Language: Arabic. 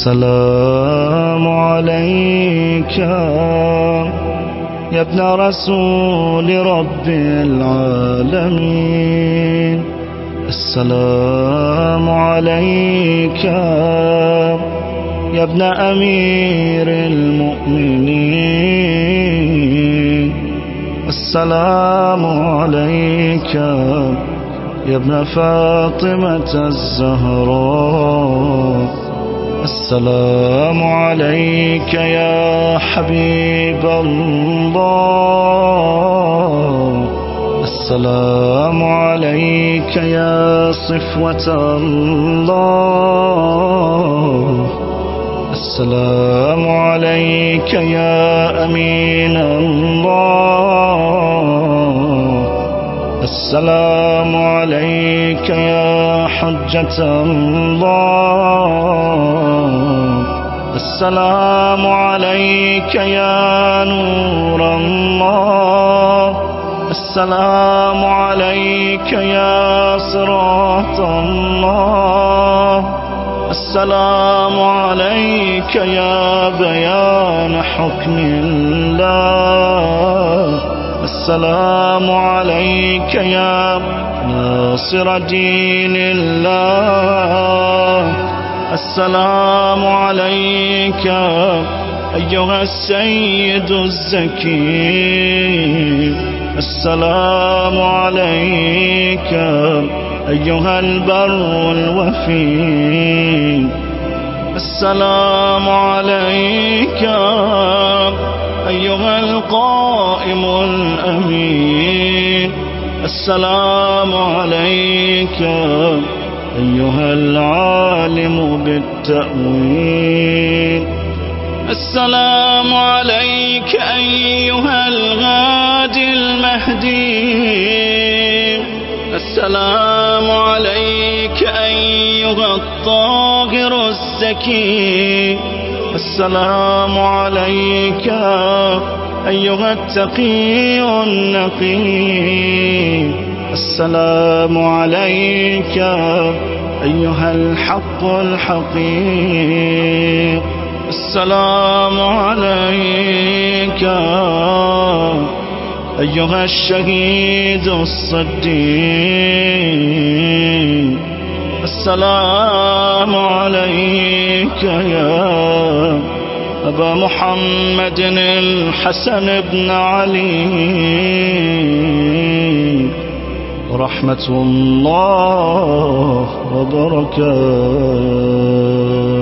السلام عليك يا ابن رسول رب العالمين. السلام عليك يا ابن أمير المؤمنين. السلام عليك يا ابن فاطمة الزهراء. السلام عليك يا حبيب الله. السلام عليك يا صفوة الله. السلام عليك يا أمين الله. السلام عليك يا حجة الله. السلام عليك يا نور الله. السلام عليك يا صراط الله. السلام عليك يا بيان حكم الله. السلام عليك يا ناصر دين الله. السلام عليك أيها السيد الزكي. السلام عليك أيها البر الوفي. السلام عليك أيها القائم الأمين. السلام عليك أيها العالم بالتأويل. السلام عليك أيها الغادي المهدي. السلام عليك أيها الطاهر الزكي. السلام عليك أيها التقي النقي. السلام عليك أيها الحق الحقيق. السلام عليك أيها الشهيد الصديق. السلام عليك يا أبا محمد الحسن بن علي ورحمة الله وبركاته.